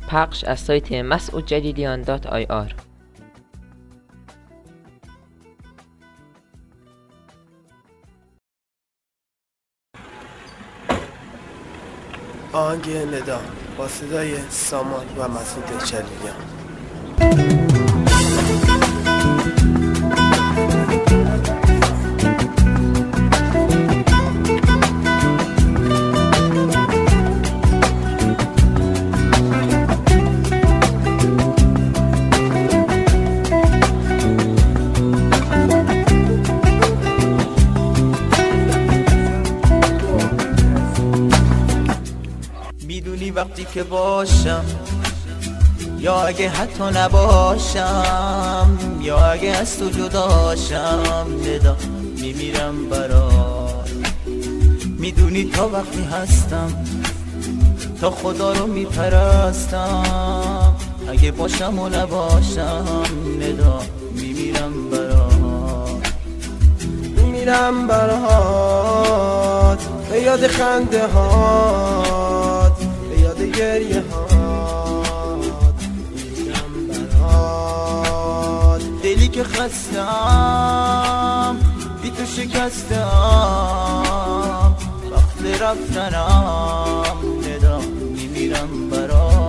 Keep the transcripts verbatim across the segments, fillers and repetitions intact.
پخش از سایت مسعود جلیلیان دات آی آر. آهنگ ندا با صدای سامان و مسعود جلیلیان. میدونی وقتی که باشم یا اگه حتی نباشم یا اگه از تو جداشم ندا میمیرم برات. میدونی تا وقتی هستم تا خدا رو میپرستم، اگه باشم و نباشم ندا میمیرم برات. میمیرم برات به یاد خنده هات، به یاد گریه هات. میمیرم برات دلی که خستم بی تو شکستم، وقت رفتنم ندا میمیرم برات.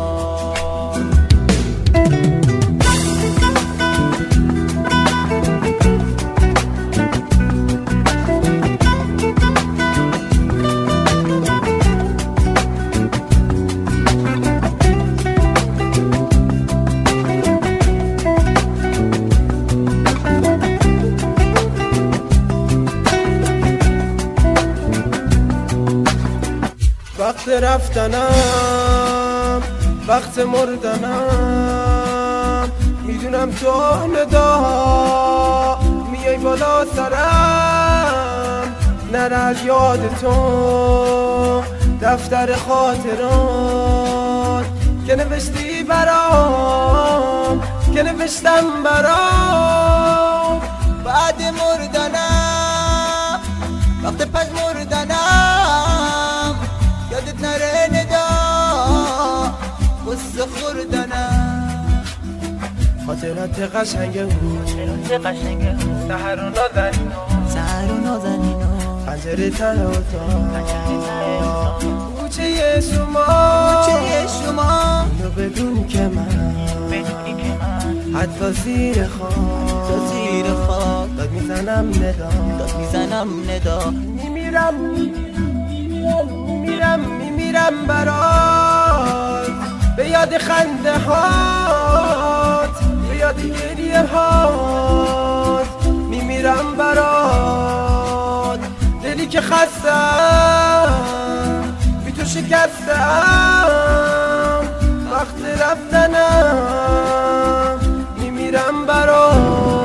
وقت رفتنم، وقت مردنم، میدونم تو ندا میای بالا سرم. نره از یاد تو دفتر خاطرات که نوشتی برام، که نوشتم برام. بعد مردنم وقت پس مردنم یادت نره ندا قصه خوردنم. خاطرات قشنگه بود، سحر و نازنینو، سحر و نازنینو، پنجره ته اتاق، کوچه شما، کوچه شما. اینو بدون که من حتی زیر خاک، تا زیر خاک داد میزنم ندا، داد میزنم ندا. میمیرم میمیرم میمیرم برات به یاد خنده هات، به یاد گریه هات. میمیرم برات دلی که خستم بی تو شکستم، وقت رفتنم میمیرم برات.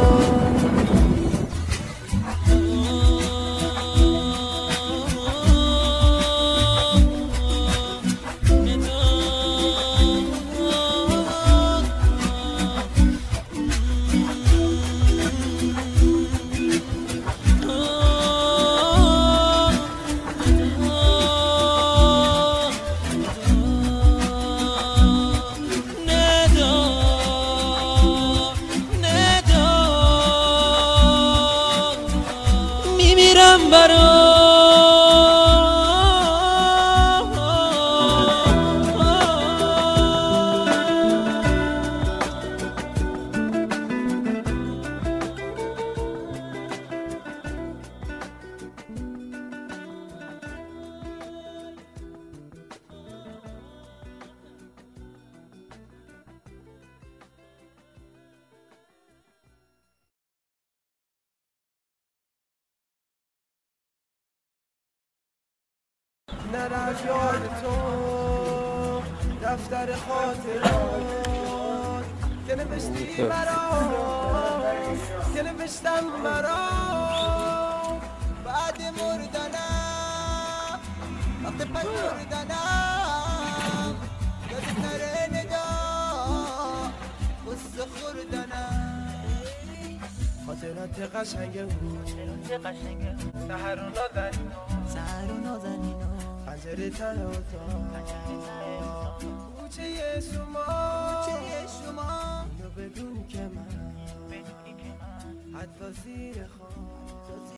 میمیرم برات. نره از یاد تو دفتر خاطرات که نوشتی برام، که نوشتم برام. بعد مردنم وقت پس مردنم یادت نره ندا قصه خوردنم. خاطرات قشنگه بود، سحر و نازنینو، سحر و نازنینو، پنجره ته اتاق، کوچه شما کوچه شما اینو بدون که من حتی زیر خاک